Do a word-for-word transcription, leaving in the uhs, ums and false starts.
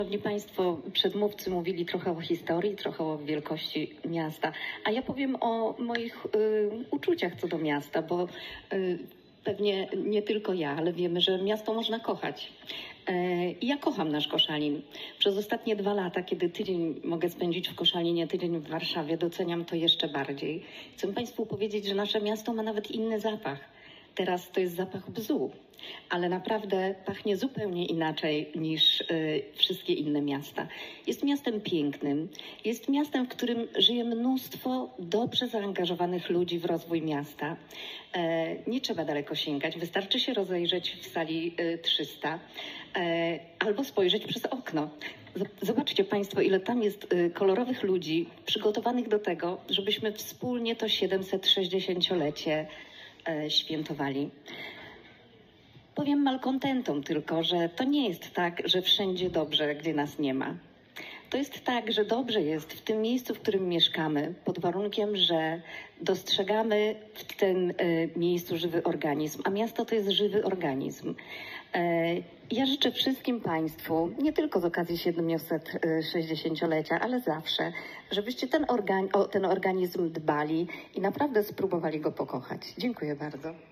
Szanowni Państwo, przedmówcy mówili trochę o historii, trochę o wielkości miasta, a ja powiem o moich y, uczuciach co do miasta, bo y, pewnie nie tylko ja, ale wiemy, że miasto można kochać. I ja kocham nasz Koszalin. Przez ostatnie dwa lata, kiedy tydzień mogę spędzić w Koszalinie, tydzień w Warszawie, doceniam to jeszcze bardziej. Chcę Państwu powiedzieć, że nasze miasto ma nawet inny zapach. Teraz to jest zapach bzu, ale naprawdę pachnie zupełnie inaczej niż y, wszystkie inne miasta. Jest miastem pięknym, jest miastem, w którym żyje mnóstwo dobrze zaangażowanych ludzi w rozwój miasta. E, nie trzeba daleko sięgać, wystarczy się rozejrzeć w sali y, trzysta e, albo spojrzeć przez okno. Zobaczcie Państwo, ile tam jest y, kolorowych ludzi przygotowanych do tego, żebyśmy wspólnie to siedemset sześćdziesięciolecie świętowali. Powiem malkontentom tylko, że to nie jest tak, że wszędzie dobrze, gdzie nas nie ma. To jest tak, że dobrze jest w tym miejscu, w którym mieszkamy, pod warunkiem, że dostrzegamy w tym y, miejscu żywy organizm, a miasto to jest żywy organizm. Y, ja życzę wszystkim Państwu, nie tylko z okazji siedemset sześćdziesięciolecia, ale zawsze, żebyście ten, organi o ten organizm dbali i naprawdę spróbowali go pokochać. Dziękuję bardzo.